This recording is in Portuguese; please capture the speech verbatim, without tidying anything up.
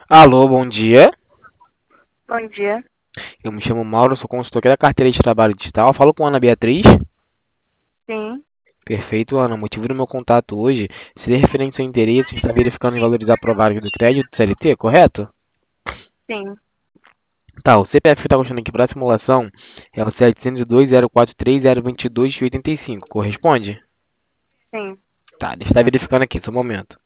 Alô, bom dia. Bom dia. Eu me chamo Mauro, sou consultor aqui da carteira de trabalho digital. Falo com a Ana Beatriz. Sim, Perfeito, Ana. O motivo do meu contato hoje seria referente ao seu interesse em estar verificando os valores aprovados do crédito do C L T, correto? sim, Tá, o C P F que está constando aqui para a simulação é o sete zero dois, zero quatro três, zero dois dois, oito cinco. Corresponde? sim. Tá, deixa eu estar verificando aqui, só um momento.